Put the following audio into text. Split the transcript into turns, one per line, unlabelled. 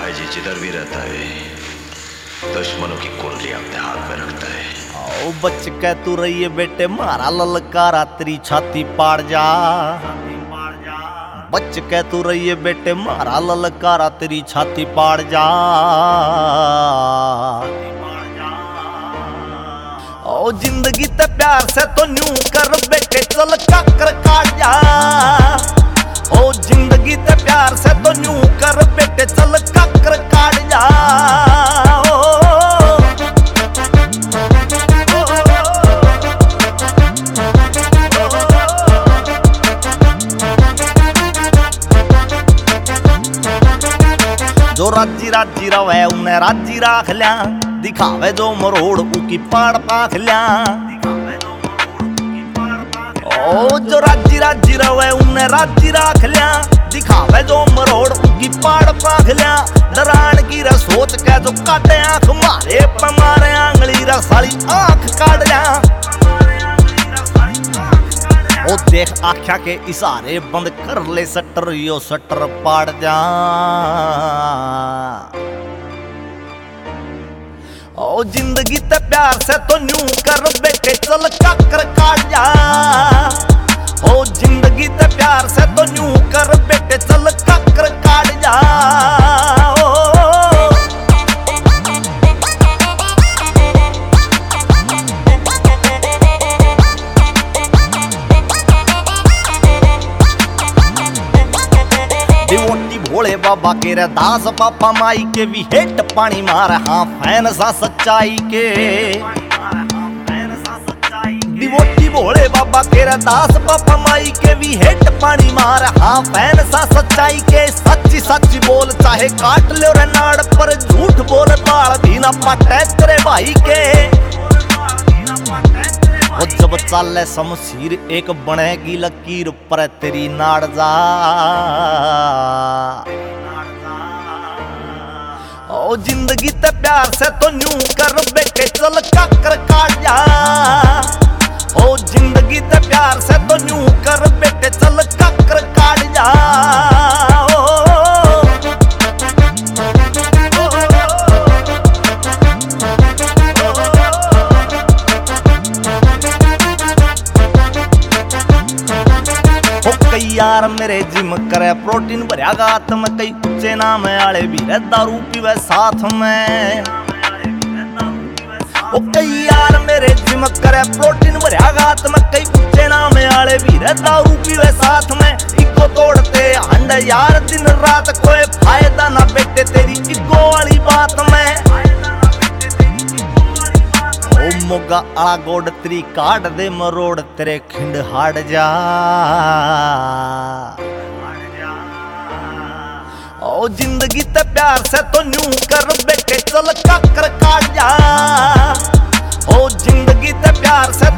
बाजी जिधर भी रहता है दुश्मनों की कुंडली अपने हाथ में रखता है।
ओ बच के तू रही बेटे मारा ललकारा तेरी छाती पाड़ जा। बच के तू रही बेटे मारा ललकारा तेरी छाती पाड़ जा। ओ जिंदगी ते प्यार से तो न्यू कर बेटे चल काकर काट जा। ओ जिंदगी ते प्यार से तो न्यू कर बेटे चल काकर काट जा। जो राजी राजी रवे उन्हें राजी राख लिया, दिखावे जो मरोड़ उकी पाड़ पाख लिया। ओ जो राजी राजी रवे उन्हें राजी राख लिया, दिखावे जो मरोड़ उकी पाड़ पाख लिया। डरान की रे सोच के जो काटे आंख मारे पे मारे आंगली रे साली आंख काट लिया। ओ देख आख्या के इशारे बंद कर ले सटर यो सटर पाड़ जा। ओ जिंदगी ते प्यार से तो न्यू कर बेटे चल काकर काट जा। ओ जिंदगी ते प्यार से तो न्यू कर बेटे चल काकर काट जा। भोले बाबा के रे दास पापा माई के भी हेट पानी मार हाँ फैन सा सच्चाई के। डिवोटी भोले बाबा के रे दास पापा माई के भी हेट पानी मार हाँ फैन सा सच्चाई के। सच्ची सच्ची बोल चाहे काट लो रे नाड़ पर झूठ बोल ताल भी ना पटे तेरे भाई के। वो जब चाले शमशीर एक बनेगी लकीर पर तेरी नाड़ जा। ओ जिंदगी ते प्यार से तो न्यू कर बेटे चल काकर काट जा। ओ जिंदगी ते प्यार से तो न्यू कर बेटे चल काकर काट जा। कई यार मेरे जिम करे प्रोटीन भरिया गात में, कई ऊंचे नाम आले भी रे दारू पीवे साथ में। ओ कई यार मेरे जिम करे प्रोटीन भरिया गात में, कई ऊंचे नाम आले भी रे दारू पीवे साथ में। इको तोड़ते हंड यार दिन रात कोई फायदा ना बेटे तेरी इको वाली बात में। ओ मोगा आला गोड़ तेरी काट दे मरोड़ तेरे खिंड हाड़ जा। ओ जिंदगी ते प्यार से तो न्यू कर बेटे चल काकर काट जा। ओ जिंदगी ते प्यार से